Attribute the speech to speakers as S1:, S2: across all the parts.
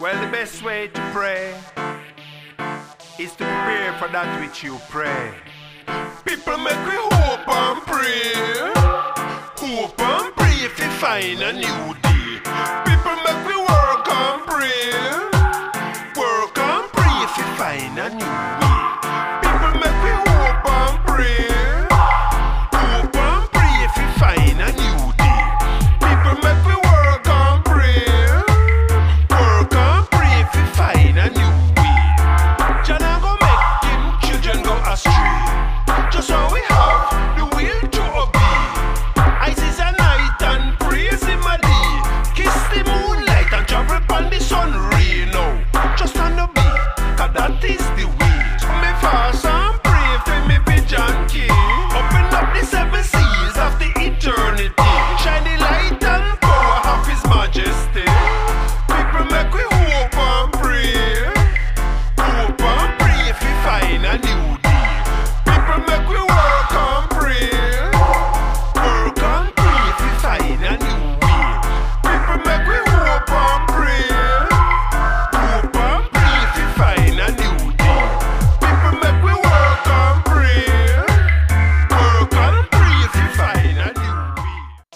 S1: Well, the best way to pray is to prepare for that which you pray. People make we hope and pray. Hope and pray if you find a new day. People make we work and pray. Work and pray if you find a new way. People make we hope and pray. Hope and pray if you find a new day. People make we work and pray. Work and pray if you find a new way. Jah nah go make him children go astray. Just how we have the will to obey. I see a night and praise him a day. Kiss the moonlight and travel upon the sun ray now. Just on the beat, 'cause that is the way. So me fast and pray for me vision king. Open up the seven seals of the eternity. Shine the light and power of his majesty. People make we hope and pray. Hope and pray if we find a new day. People make we work and pray. Work and pray if we find a new way. People make we hope and pray. Hope and pray if we find a new day. People make we work and pray. Work and pray if we find a new way.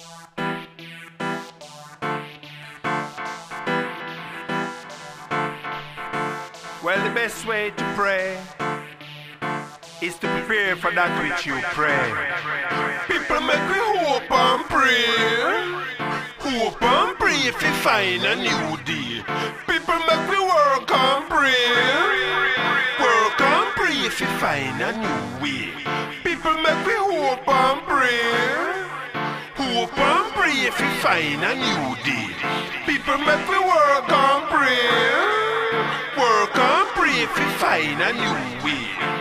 S1: Well, the best way to pray is to prepare for that which you pray. People make we hope and pray. Hope and pray if you find a new day. People make we work and pray. Work and pray if you find a new way. People make we hope and pray. Hope and pray if you find a new day. People make we work and pray. Work and pray if you find a new way.